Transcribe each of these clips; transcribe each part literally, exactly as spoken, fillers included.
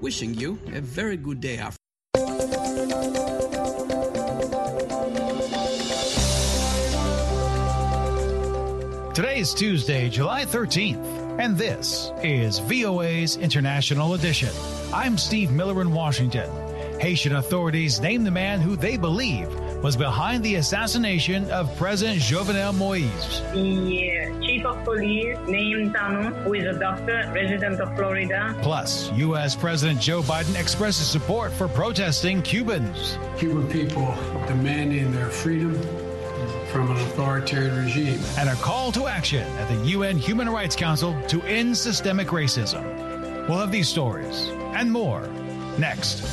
Wishing you a very good day, Africa. Today is Tuesday, July thirteenth, and this is V O A's International Edition. I'm Steve Miller in Washington. Haitian authorities named the man who they believe was behind the assassination of President Jovenel Moise. The chief of police named Sano, who is a doctor, resident of Florida. Plus, U S. President Joe Biden expresses support for protesting Cubans. Cuban people demanding their freedom from an authoritarian regime. And a call to action at the U N Human Rights Council to end systemic racism. We'll have these stories and more next.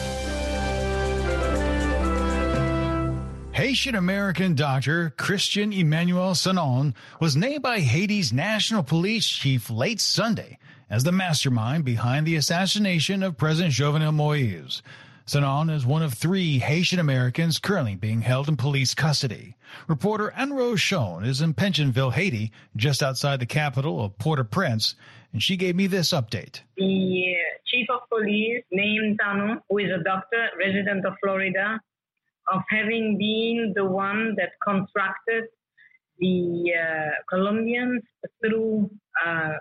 Haitian-American doctor Christian Emmanuel Sanon was named by Haiti's national police chief late Sunday as the mastermind behind the assassination of President Jovenel Moise. Sanon is one of three Haitian-Americans currently being held in police custody. Reporter Anne-Rose Schoen is in Pensionville, Haiti, just outside the capital of Port-au-Prince, and she gave me this update. The chief of police named Sano, who is a doctor, resident of Florida, of having been the one that contracted the uh, Colombians through a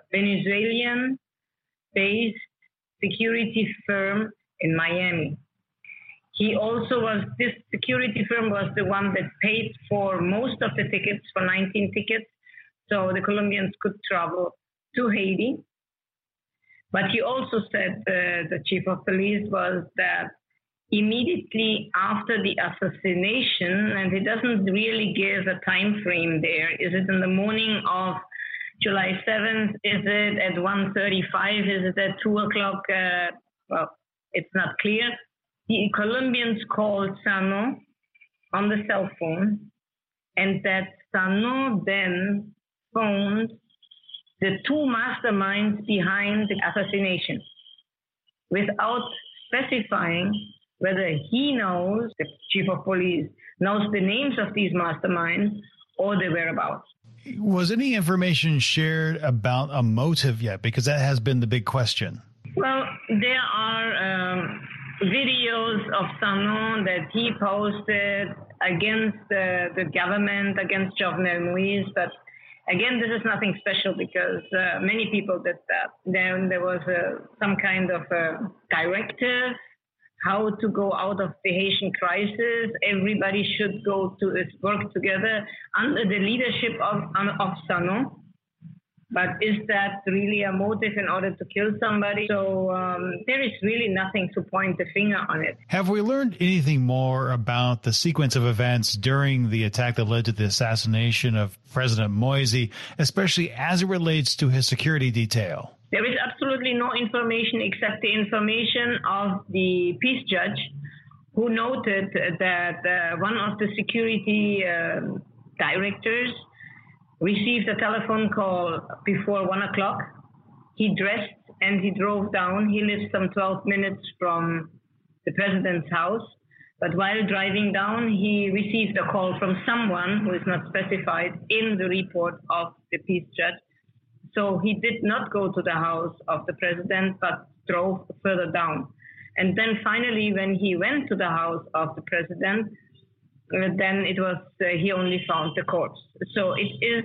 Venezuelan-based security firm in Miami. He also was, this security firm was the one that paid for most of the tickets, for nineteen tickets, so the Colombians could travel to Haiti. But he also said, uh, the chief of police, was that immediately after the assassination, and he doesn't really give a time frame there. Is it in the morning of July seventh? Is it at one thirty-five? Is it at two o'clock? Uh, well, it's not clear. The Colombians called Sano on the cell phone, and that Sano then phoned the two masterminds behind the assassination without specifying whether he knows, the chief of police, knows the names of these masterminds or their whereabouts. Was any information shared about a motive yet? Because that has been the big question. Well, there are um, videos of Sano that he posted against uh, the government, against Jovenel Moise, but again, this is nothing special because uh, many people did that. Then there was uh, some kind of uh, directive how to go out of the Haitian crisis. Everybody should go to work together under the leadership of, of Sano. But is that really a motive in order to kill somebody? So um, there is really nothing to point the finger on it. Have we learned anything more about the sequence of events during the attack that led to the assassination of President Moise, especially as it relates to his security detail? There is absolutely no information except the information of the peace judge who noted that uh, one of the security uh, directors received a telephone call before one o'clock. He dressed and he drove down. He lives some twelve minutes from the president's house. But while driving down, he received a call from someone who is not specified in the report of the peace judge. So he did not go to the house of the president, but drove further down. And then finally, when he went to the house of the president, uh, then it was, uh, he only found the corpse. So it is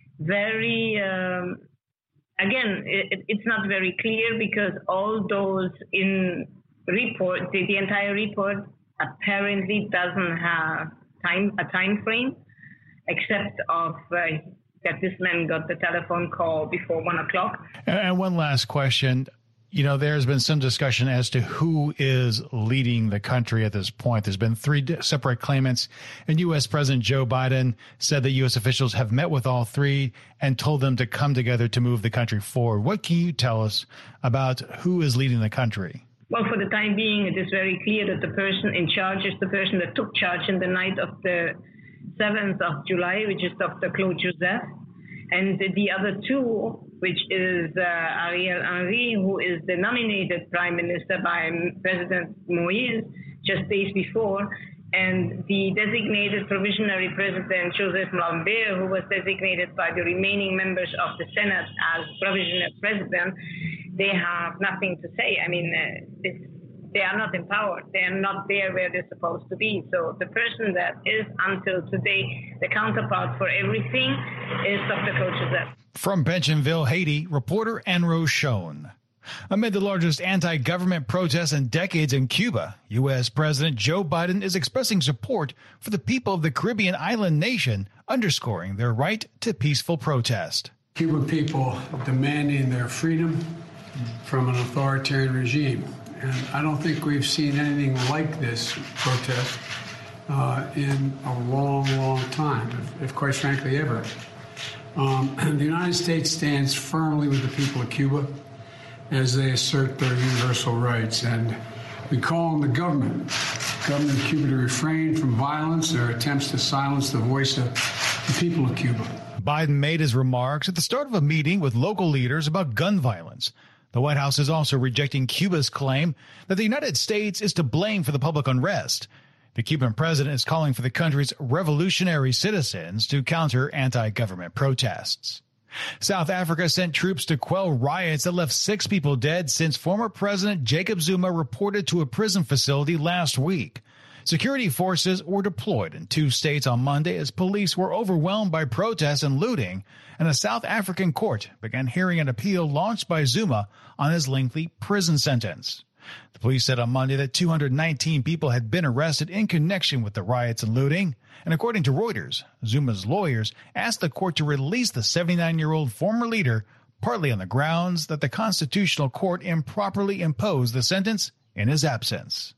very, um, again, it, it's not very clear because all those in report, the, the entire report apparently doesn't have time a time frame, except of uh, that this man got the telephone call before one o'clock. And one last question. You know, there's been some discussion as to who is leading the country at this point. There's been three separate claimants, and U S. President Joe Biden said that U S officials have met with all three and told them to come together to move the country forward. What can you tell us about who is leading the country? Well, for the time being, it is very clear that the person in charge is the person that took charge in the night of the seventh of July, which is Doctor Claude Joseph. And the other two, which is uh, Ariel Henry, who is the nominated prime minister by President Moise just days before, and the designated provisionary president, Joseph Lambert, who was designated by the remaining members of the Senate as provisional president. they have nothing to say. I mean, uh, this, they are not empowered. They are not there where they're supposed to be. So the person that is, until today, the counterpart for everything is Doctor Khoshazad. From Pensionville, Haiti, reporter Anne-Rose Schoen. Amid the largest anti-government protests in decades in Cuba, U S. President Joe Biden is expressing support for the people of the Caribbean island nation, underscoring their right to peaceful protest. Cuban people demanding their freedom from an authoritarian regime. And I don't think we've seen anything like this protest uh, in a long, long time, if, if quite frankly ever. Um, the United States stands firmly with the people of Cuba as they assert their universal rights. And we call on the government, government of Cuba, to refrain from violence or attempts to silence the voice of the people of Cuba. Biden made his remarks at the start of a meeting with local leaders about gun violence. The White House is also rejecting Cuba's claim that the United States is to blame for the public unrest. The Cuban president is calling for the country's revolutionary citizens to counter anti-government protests. South Africa sent troops to quell riots that left six people dead since former President Jacob Zuma reported to a prison facility last week. Security forces were deployed in two states on Monday as police were overwhelmed by protests and looting, and a South African court began hearing an appeal launched by Zuma on his lengthy prison sentence. The police said on Monday that two hundred nineteen people had been arrested in connection with the riots and looting, and according to Reuters, Zuma's lawyers asked the court to release the seventy-nine-year-old former leader, partly on the grounds that the Constitutional Court improperly imposed the sentence in his absence.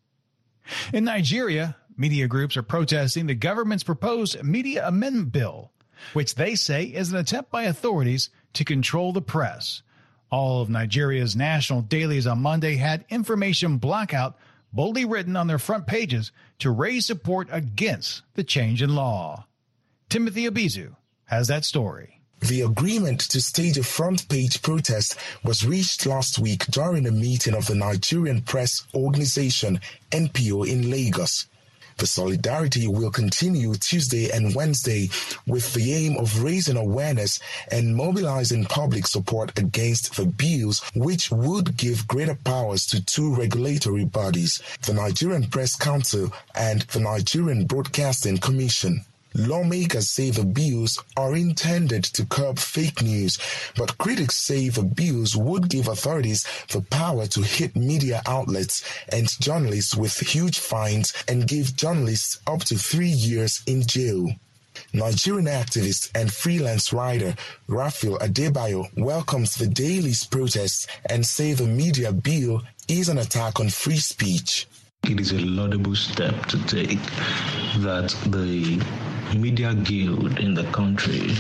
In Nigeria, media groups are protesting the government's proposed media amendment bill, which they say is an attempt by authorities to control the press. All of Nigeria's national dailies on Monday had information blackout boldly written on their front pages to raise support against the change in law. Timothy Abizu has that story. The agreement to stage a front-page protest was reached last week during a meeting of the Nigerian Press Organization, N P O, in Lagos. The solidarity will continue Tuesday and Wednesday with the aim of raising awareness and mobilizing public support against the bills, which would give greater powers to two regulatory bodies, the Nigerian Press Council and the Nigerian Broadcasting Commission. Lawmakers say the bills are intended to curb fake news, but critics say the bills would give authorities the power to hit media outlets and journalists with huge fines and give journalists up to three years in jail. Nigerian activist and freelance writer Raphael Adebayo welcomes the daily's protests and say the media bill is an attack on free speech. It is a laudable step to take that the Media Guild in the country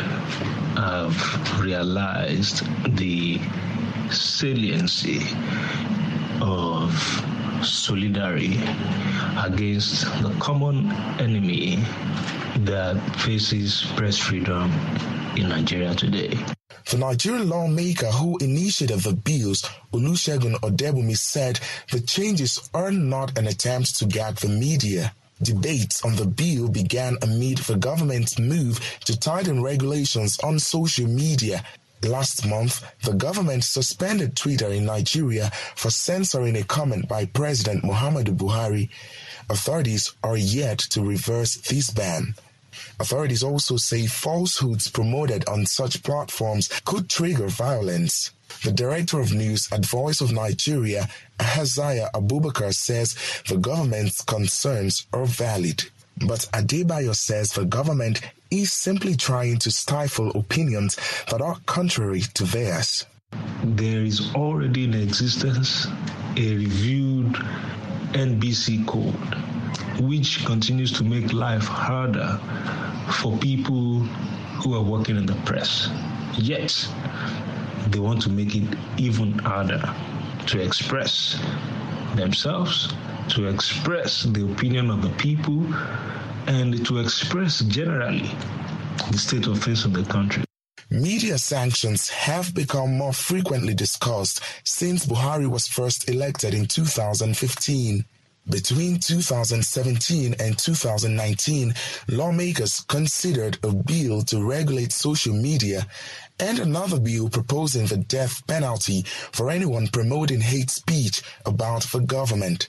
have realized the saliency of solidarity against the common enemy that faces press freedom in Nigeria today. The Nigerian lawmaker who initiated the bills, Olusegun Odebumi, said the changes are not an attempt to gag the media. Debates on the bill began amid the government's move to tighten regulations on social media. Last month, the government suspended Twitter in Nigeria for censoring a comment by President Muhammadu Buhari. Authorities are yet to reverse this ban. Authorities also say falsehoods promoted on such platforms could trigger violence. The director of news at Voice of Nigeria, Ahaziah Abubakar, says the government's concerns are valid. But Adebayo says the government is simply trying to stifle opinions that are contrary to theirs. There is already in existence a reviewed N B C code, which continues to make life harder for people who are working in the press. Yet, they want to make it even harder to express themselves, to express the opinion of the people, and to express generally the state of things in the country. Media sanctions have become more frequently discussed since Buhari was first elected in two thousand fifteen. Between two thousand seventeen and two thousand nineteen, lawmakers considered a bill to regulate social media, and another bill proposing the death penalty for anyone promoting hate speech about the government.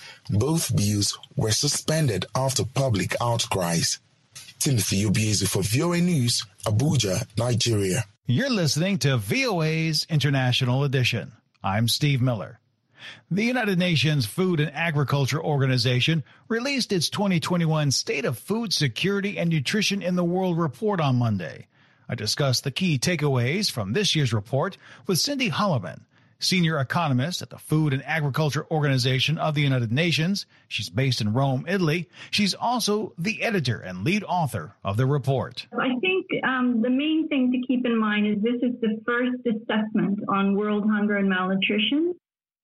Both bills were suspended after public outcries. Timothy Obiezu for V O A News, Abuja, Nigeria. You're listening to V O A's International Edition. I'm Steve Miller. The United Nations Food and Agriculture Organization released its twenty twenty-one State of Food Security and Nutrition in the World report on Monday. I discussed the key takeaways from this year's report with Cindy Holloman, senior economist at the Food and Agriculture Organization of the United Nations. She's based in Rome, Italy. She's also the editor and lead author of the report. I think um, the main thing to keep in mind is this is the first assessment on world hunger and malnutrition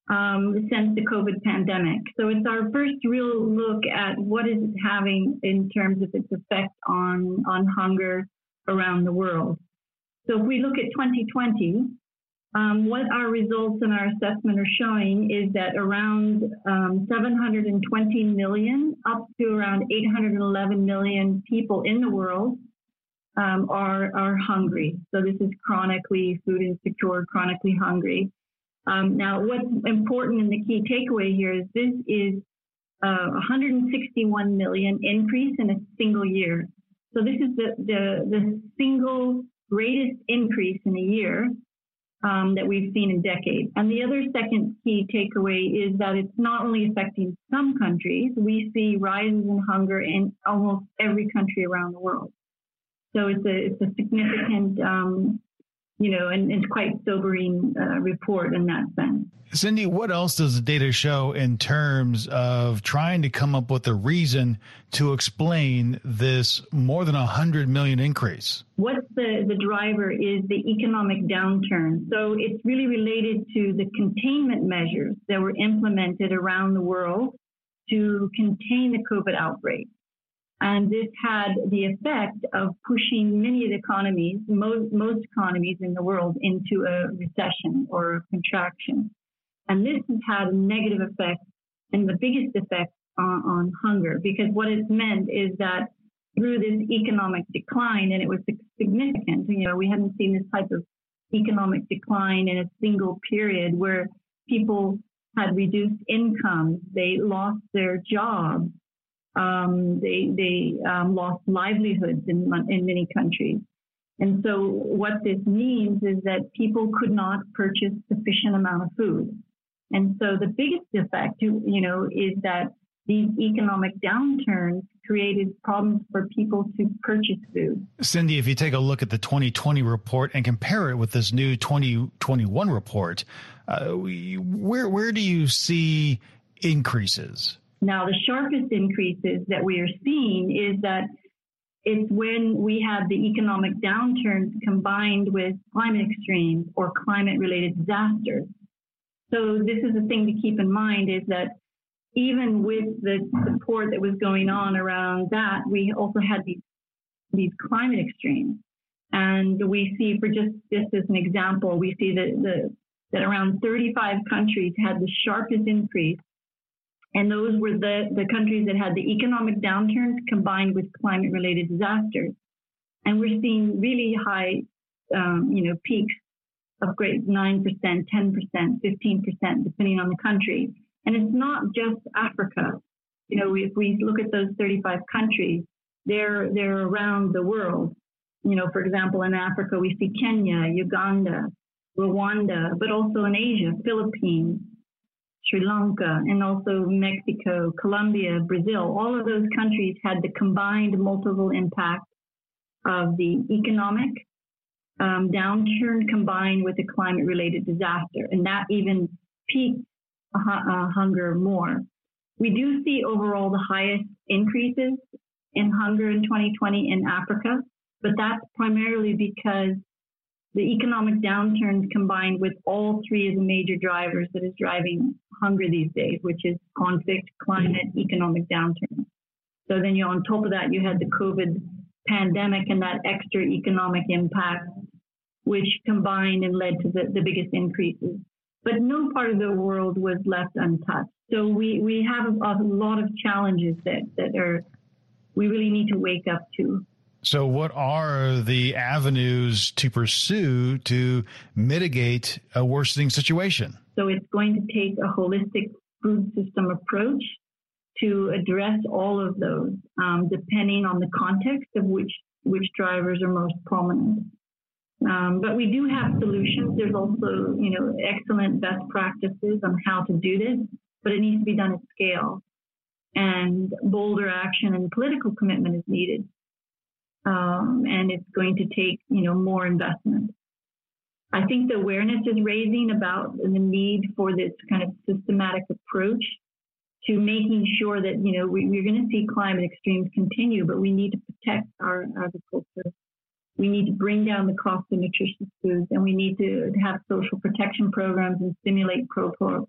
um, since the COVID pandemic. So it's our first real look at what is it having in terms of its effect on, on hunger around the world. So if we look at twenty twenty, um, what our results and our assessment are showing is that around um, seven hundred twenty million up to around eight hundred eleven million people in the world um, are, are hungry. So this is chronically food insecure, chronically hungry. Um, now, what's important and the key takeaway here is this is uh, one hundred sixty-one million increase in a single year. So this is the, the, the single greatest increase in a year um, that we've seen in decades. And the other second key takeaway is that it's not only affecting some countries, we see rises in hunger in almost every country around the world. So it's a, it's a significant, um, you know, and it's quite sobering uh, report in that sense. Cindy, what else does the data show in terms of trying to come up with a reason to explain this more than one hundred million increase? What's the, the driver is the economic downturn. So it's really related to the containment measures that were implemented around the world to contain the COVID outbreak. And this had the effect of pushing many of the economies, most, most economies in the world, into a recession or a contraction. And this has had a negative effect and the biggest effect on, on hunger, because what it's meant is that through this economic decline, and it was significant, you know, we hadn't seen this type of economic decline in a single period where people had reduced income, they lost their jobs, um, they, they um, lost livelihoods in, in many countries. And so what this means is that people could not purchase sufficient amount of food. And so the biggest effect, you know, is that these economic downturns created problems for people to purchase food. Cindy, if you take a look at the twenty twenty report and compare it with this new twenty twenty-one report, uh, we, where where do you see increases? Now, the sharpest increases that we are seeing is that it's when we have the economic downturns combined with climate extremes or climate-related disasters. So this is the thing to keep in mind is that even with the support that was going on around that, we also had these these climate extremes. And we see, for just, just as an example, we see that, the, that around thirty-five countries had the sharpest increase. And those were the, the countries that had the economic downturns combined with climate-related disasters. And we're seeing really high, um, you know, peaks of great nine percent, ten percent, fifteen percent, depending on the country. And it's not just Africa. You know, if we look at those thirty-five countries, they're, they're around the world. You know, for example, in Africa, we see Kenya, Uganda, Rwanda, but also in Asia, Philippines, Sri Lanka, and also Mexico, Colombia, Brazil. All of those countries had the combined multiple impact of the economic um, downturn combined with the climate-related disaster, and that even peaked uh, uh, hunger more. We do see overall the highest increases in hunger in twenty twenty in Africa, but that's primarily because the economic downturns combined with all three of the major drivers that is driving hunger these days, which is conflict, climate, economic downturn. So then you on top of that, you had the COVID pandemic and that extra economic impact, which combined and led to the, the biggest increases. But no part of the world was left untouched. So we, we have a, a lot of challenges that, that are we really need to wake up to. So what are the avenues to pursue to mitigate a worsening situation? So it's going to take a holistic food system approach to address all of those, um, depending on the context of which, which drivers are most prominent. Um, but we do have solutions. There's also, you know, excellent best practices on how to do this, but it needs to be done at scale. And bolder action and political commitment is needed. Um, and it's going to take, you know, more investment. I think the awareness is raising about the need for this kind of systematic approach to making sure that, you know, we, we're going to see climate extremes continue, but we need to protect our agriculture. We need to bring down the cost of nutritious foods, and we need to have social protection programs and stimulate pro-growth.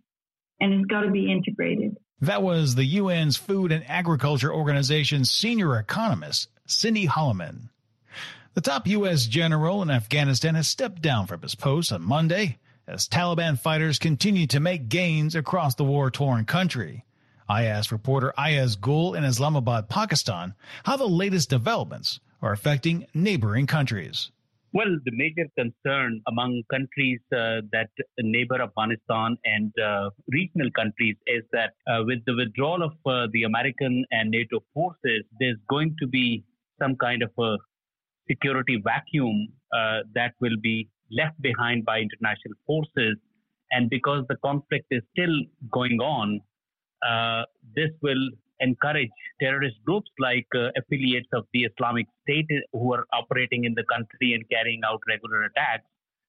And it's got to be integrated. That was the U N's Food and Agriculture Organization's senior economist, Cindy Holloman. The top U S general in Afghanistan has stepped down from his post on Monday as Taliban fighters continue to make gains across the war-torn country. I asked reporter Ayaz Gul in Islamabad, Pakistan, how the latest developments are affecting neighboring countries. Well, the major concern among countries uh, that neighbor Afghanistan and uh, regional countries is that uh, with the withdrawal of uh, the American and NATO forces, there's going to be some kind of a security vacuum uh, that will be left behind by international forces. And because the conflict is still going on, uh, this will encourage terrorist groups like uh, affiliates of the Islamic State who are operating in the country and carrying out regular attacks.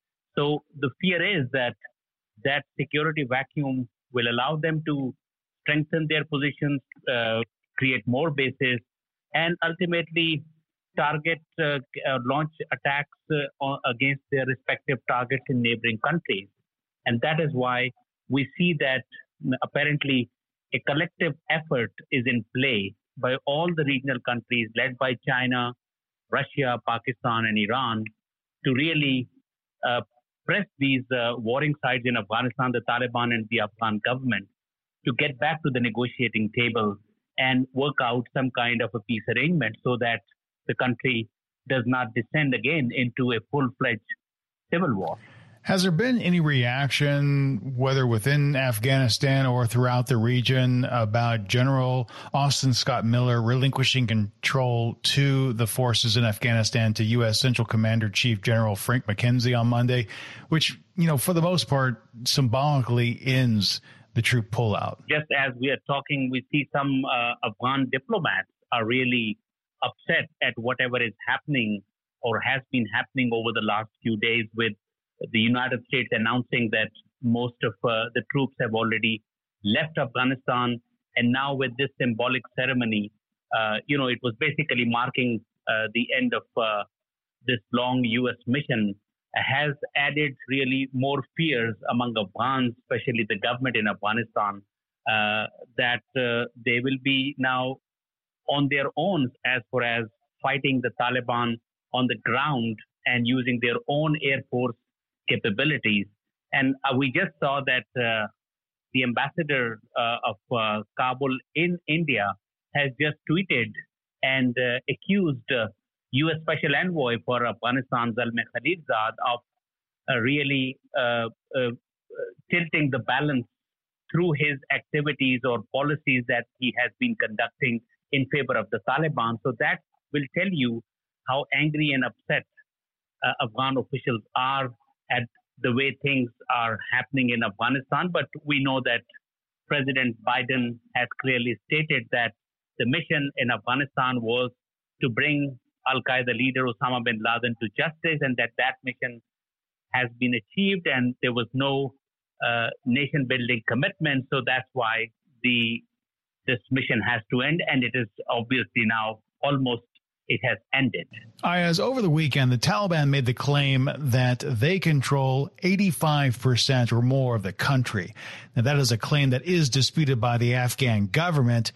So the fear is that that security vacuum will allow them to strengthen their positions, uh, create more bases, and ultimately target, uh, uh, launch attacks uh, against their respective targets in neighboring countries. And that is why we see that apparently a collective effort is in play by all the regional countries led by China, Russia, Pakistan, and Iran to really uh, press these uh, warring sides in Afghanistan, the Taliban and the Afghan government, to get back to the negotiating table and work out some kind of a peace arrangement so that the country does not descend again into a full-fledged civil war. Has there been any reaction, whether within Afghanistan or throughout the region, about General Austin Scott Miller relinquishing control to the forces in Afghanistan to U S Central Commander Chief General Frank McKenzie on Monday, which, you know, for the most part, symbolically ends the troop pullout? Just as we are talking, we see some uh, Afghan diplomats are really upset at whatever is happening or has been happening over the last few days, with the United States announcing that most of uh, the troops have already left Afghanistan. And now with this symbolic ceremony, uh, you know, it was basically marking uh, the end of uh, this long U S mission, has added really more fears among Afghans, especially the government in Afghanistan, uh, that uh, they will be now on their own as far as fighting the Taliban on the ground and using their own air force capabilities. And uh, we just saw that uh, the ambassador uh, of uh, Kabul in India has just tweeted and uh, accused uh, U S Special Envoy for Afghanistan, Zalmay Khalilzad, of uh, really uh, uh, tilting the balance through his activities or policies that he has been conducting in favor of the Taliban. So that will tell you how angry and upset uh, Afghan officials are at the way things are happening in Afghanistan. But we know that President Biden has clearly stated that the mission in Afghanistan was to bring Al-Qaeda leader Osama bin Laden to justice, and that that mission has been achieved and there was no uh, nation-building commitment. So that's why the this mission has to end, and it is obviously now almost it has ended. Ayaz, over the weekend, the Taliban made the claim that they control eighty-five percent or more of the country. Now, that is a claim that is disputed by the Afghan government.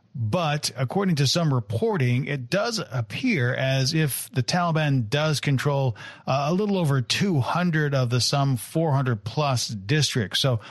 But according to some reporting, it does appear as if the Taliban does control uh, a little over two hundred of the some four hundred plus districts. So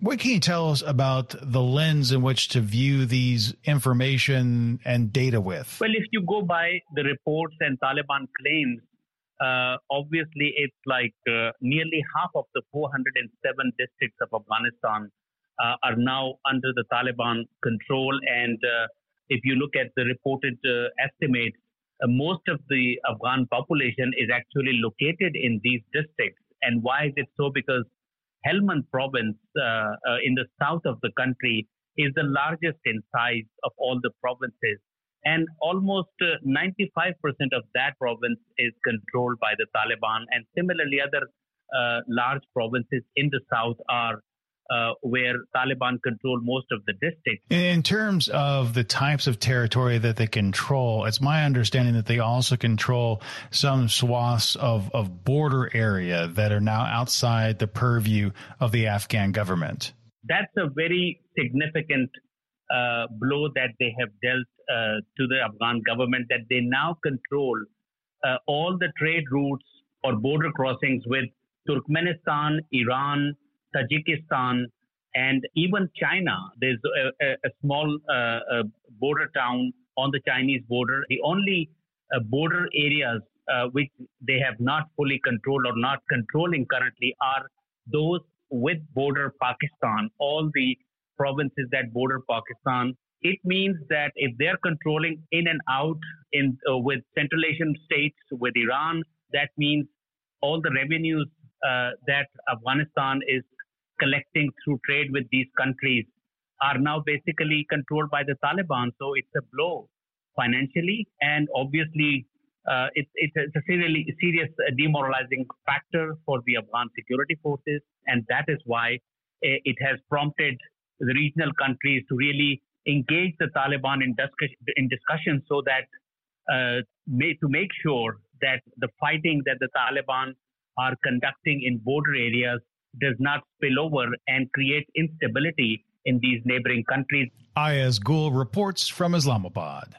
What can you tell us about the lens in which to view these information and data with? Well, if you go by the reports and Taliban claims, uh, obviously it's like uh, nearly half of the four hundred seven districts of Afghanistan uh, are now under the Taliban control. And uh, if you look at the reported uh, estimates, uh, most of the Afghan population is actually located in these districts. And why is it so? Because Helmand province uh, uh, in the south of the country is the largest in size of all the provinces. And almost uh, ninety-five percent of that province is controlled by the Taliban. And similarly, other uh, large provinces in the south are uh, where Taliban control most of the districts. In terms of the types of territory that they control, it's my understanding that they also control some swaths of, of border area that are now outside the purview of the Afghan government. That's a very significant uh, blow that they have dealt uh, to the Afghan government, that they now control uh, all the trade routes or border crossings with Turkmenistan, Iran, Tajikistan, and even China. There's a, a, a small uh, uh, border town on the Chinese border. The only uh, border areas uh, which they have not fully controlled or not controlling currently are those with border Pakistan, all the provinces that border Pakistan. It means that if they're controlling in and out in uh, with Central Asian states, with Iran, that means all the revenues uh, that Afghanistan is collecting through trade with these countries are now basically controlled by the Taliban. So it's a blow financially, and obviously uh, it, it's, a, it's a really serious demoralizing factor for the Afghan security forces. And that is why it has prompted the regional countries to really engage the Taliban in, discuss- in discussions so that uh, may, to make sure that the fighting that the Taliban are conducting in border areas does not spill over and create instability in these neighboring countries. Ayaz Gul reports from Islamabad.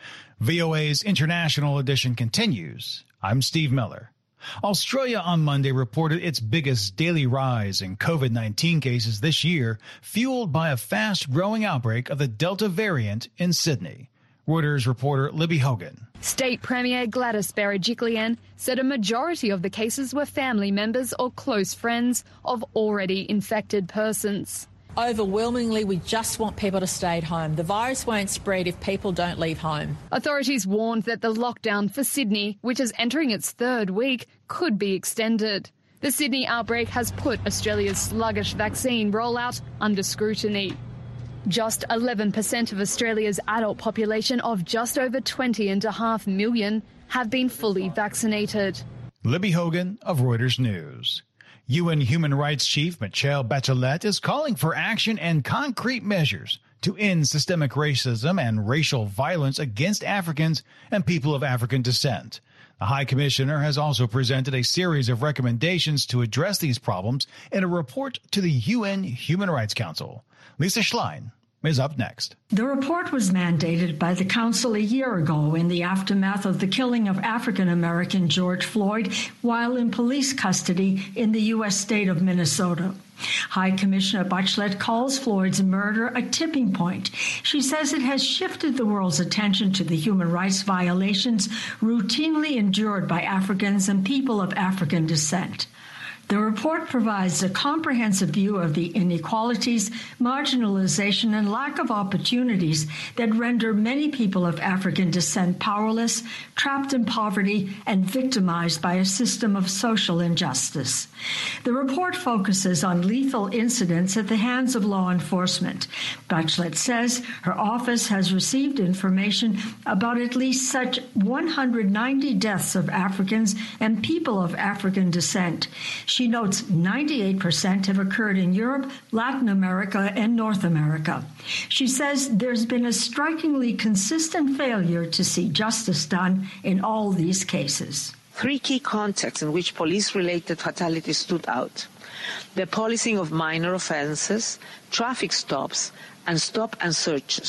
V O A's International Edition continues. I'm Steve Miller. Australia on Monday reported its biggest daily rise in COVID nineteen cases this year, fueled by a fast-growing outbreak of the Delta variant in Sydney. Reuters reporter Libby Hogan. State Premier Gladys Berejiklian said a majority of the cases were family members or close friends of already infected persons. Overwhelmingly, we just want people to stay at home. The virus won't spread if people don't leave home. Authorities warned that the lockdown for Sydney, which is entering its third week, could be extended. The Sydney outbreak has put Australia's sluggish vaccine rollout under scrutiny. Just eleven percent of Australia's adult population of just over twenty and a half million have been fully vaccinated. Libby Hogan of Reuters News. U N Human Rights Chief Michelle Bachelet is calling for action and concrete measures to end systemic racism and racial violence against Africans and people of African descent. The High Commissioner has also presented a series of recommendations to address these problems in a report to the U N Human Rights Council. Lisa Schlein is up next. The report was mandated by the Council a year ago in the aftermath of the killing of African-American George Floyd while in police custody in the U S state of Minnesota. High Commissioner Bachelet calls Floyd's murder a tipping point. She says it has shifted the world's attention to the human rights violations routinely endured by Africans and people of African descent. The report provides a comprehensive view of the inequalities, marginalization, and lack of opportunities that render many people of African descent powerless, trapped in poverty, and victimized by a system of social injustice. The report focuses on lethal incidents at the hands of law enforcement. Bachelet says her office has received information about at least such one hundred ninety deaths of Africans and people of African descent. She notes ninety-eight percent have occurred in Europe, Latin America, and North America. She says there's been a strikingly consistent failure to see justice done in all these cases. Three key contexts in which police-related fatalities stood out: the policing of minor offenses, traffic stops, and stop and searches.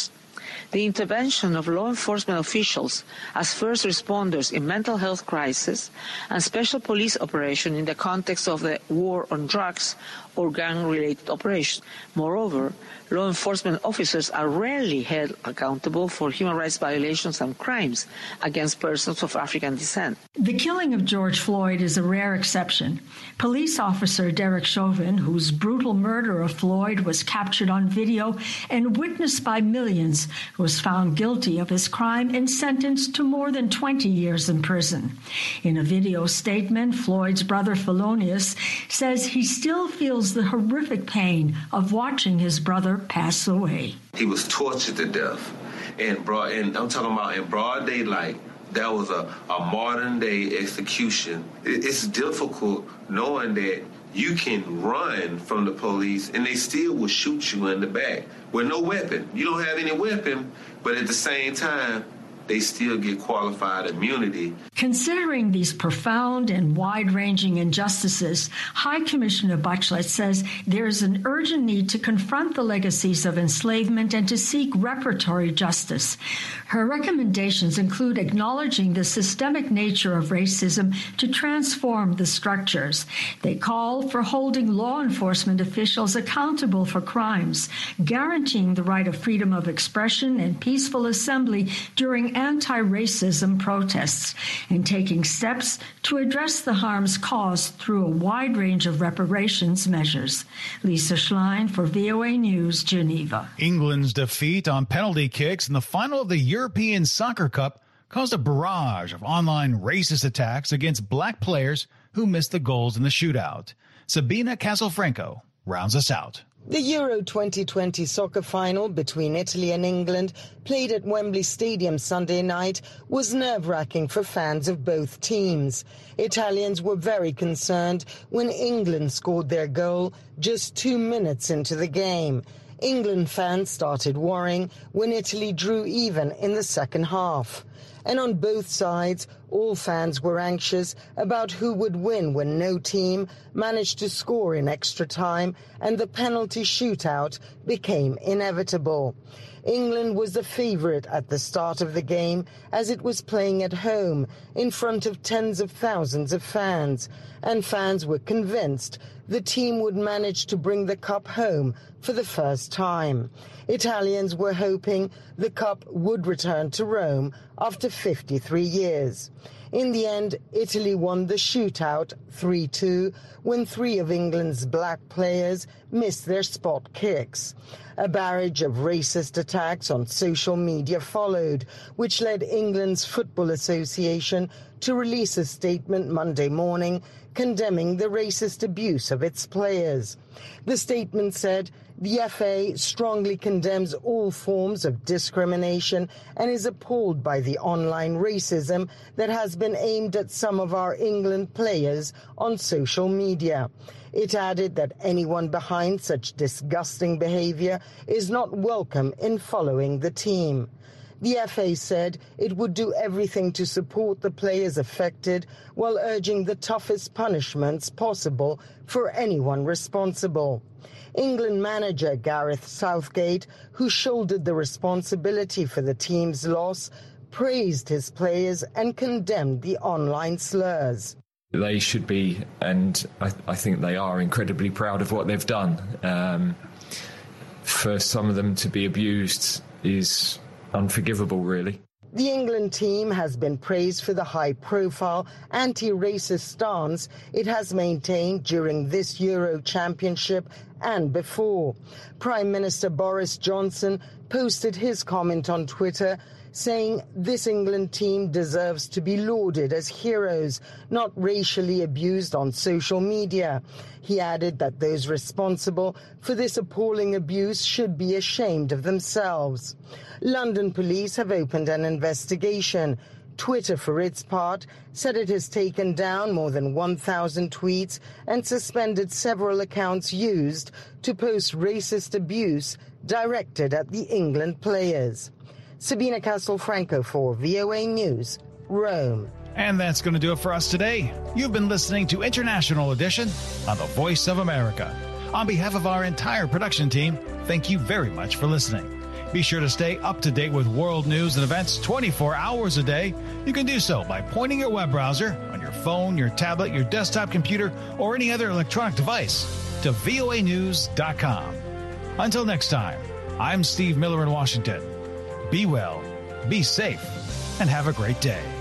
The intervention of law enforcement officials as first responders in mental health crisis and special police operation in the context of the war on drugs or gang-related operations. Moreover, law enforcement officers are rarely held accountable for human rights violations and crimes against persons of African descent. The killing of George Floyd is a rare exception. Police officer Derek Chauvin, whose brutal murder of Floyd was captured on video and witnessed by millions, was found guilty of his crime and sentenced to more than twenty years in prison. In a video statement, Floyd's brother Felonious says he still feels the horrific pain of watching his brother pass away. He was tortured to death, and, broad, and I'm talking about in broad daylight. That was a, a modern-day execution. It, it's difficult knowing that you can run from the police and they still will shoot you in the back with no weapon. You don't have any weapon, but at the same time, they still get qualified immunity. Considering these profound and wide-ranging injustices, High Commissioner Bachelet says there is an urgent need to confront the legacies of enslavement and to seek reparatory justice. Her recommendations include acknowledging the systemic nature of racism to transform the structures. They call for holding law enforcement officials accountable for crimes, guaranteeing the right of freedom of expression and peaceful assembly during anti-racism protests, and taking steps to address the harms caused through a wide range of reparations measures. Lisa Schlein for V O A News, Geneva. England's defeat on penalty kicks in the final of the European Soccer Cup caused a barrage of online racist attacks against black players who missed the goals in the shootout. Sabina Castelfranco rounds us out. The Euro twenty twenty soccer final between Italy and England, played at Wembley Stadium Sunday night, was nerve-wracking for fans of both teams. Italians were very concerned when England scored their goal just two minutes into the game. England fans started worrying when Italy drew even in the second half. And on both sides, all fans were anxious about who would win when no team managed to score in extra time and the penalty shootout became inevitable. England was the favourite at the start of the game as it was playing at home in front of tens of thousands of fans, and fans were convinced the team would manage to bring the cup home for the first time. Italians were hoping the cup would return to Rome after fifty-three years. In the end, Italy won the shootout three two when three of England's black players missed their spot kicks. A barrage of racist attacks on social media followed, which led England's Football Association to release a statement Monday morning condemning the racist abuse of its players. The statement said, the F A strongly condemns all forms of discrimination and is appalled by the online racism that has been aimed at some of our England players on social media. It added that anyone behind such disgusting behavior is not welcome in following the team. The F A said it would do everything to support the players affected while urging the toughest punishments possible for anyone responsible. England manager Gareth Southgate, who shouldered the responsibility for the team's loss, praised his players and condemned the online slurs. They should be, and I, I think they are, incredibly proud of what they've done. Um, for some of them to be abused is unforgivable, really. The England team has been praised for the high-profile, anti-racist stance it has maintained during this Euro Championship and before. Prime Minister Boris Johnson posted his comment on Twitter, saying this England team deserves to be lauded as heroes, not racially abused on social media. He added that those responsible for this appalling abuse should be ashamed of themselves. London police have opened an investigation. Twitter, for its part, said it has taken down more than one thousand tweets and suspended several accounts used to post racist abuse directed at the England players. Sabina Castelfranco for V O A News, Rome. And that's going to do it for us today. You've been listening to International Edition on the Voice of America. On behalf of our entire production team, thank you very much for listening. Be sure to stay up to date with world news and events twenty-four hours a day. You can do so by pointing your web browser on your phone, your tablet, your desktop computer, or any other electronic device to V O A news dot com. Until next time, I'm Steve Miller in Washington. Be well, be safe, and have a great day.